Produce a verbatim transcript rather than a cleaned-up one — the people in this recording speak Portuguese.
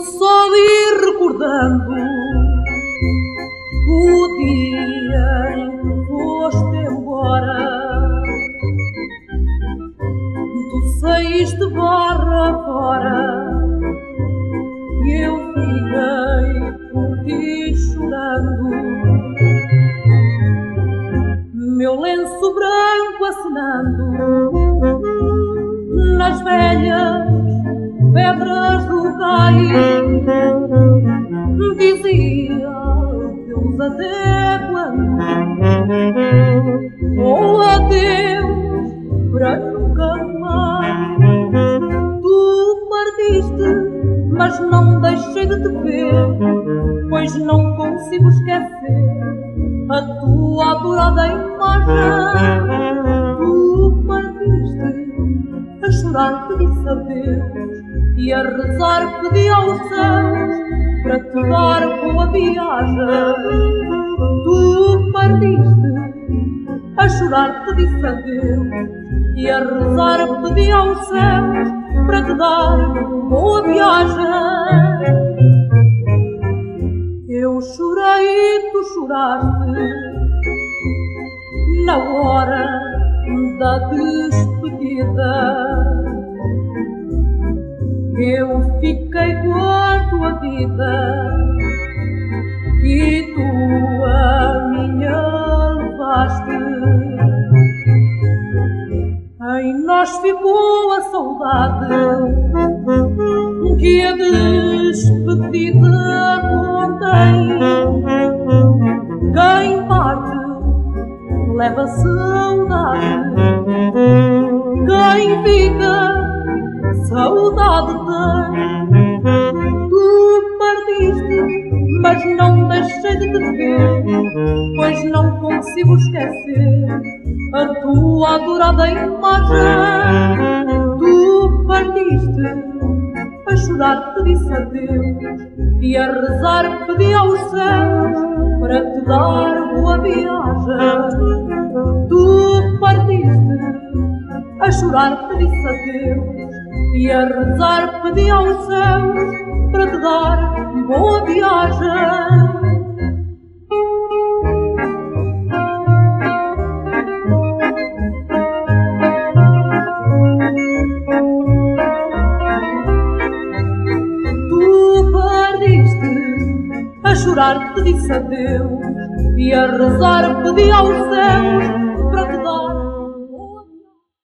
só ir recordando o dia em que foste embora. Tu saíste barra fora e eu fiquei por ti chorando. Meu lenço branco acenando nas velhas pedras do cais, dizia Deus até quando, ou adeus para nunca mais. Tu partiste, mas não deixei de te ver, pois não consigo esquecer a tua adorada imagem. Tu partiste, a chorar te disse adeus, e a rezar pedi aos céus para te dar boa viagem. Tu partiste, a chorar te disse adeus, e a rezar pedi aos céus para te dar boa viagem. Eu chorei e tu choraste na hora da despedida. Eu fiquei com a tua vida e tu a minha levaste. Em nós ficou a saudade que a despedida contém. Quem parte leva saudade, quem fica saudade tem. Tu partiste, mas não deixei de te ver, pois não consigo esquecer a tua adorada imagem. Tu partiste, a chorar te disse adeus, e a rezar pedi aos céus para te dar boa viagem. Tu partiste, a chorar te disse adeus, e a rezar pedi aos céus para te dar boa viagem. Tu partiste, a chorar te disse adeus, e a rezar pedi aos céus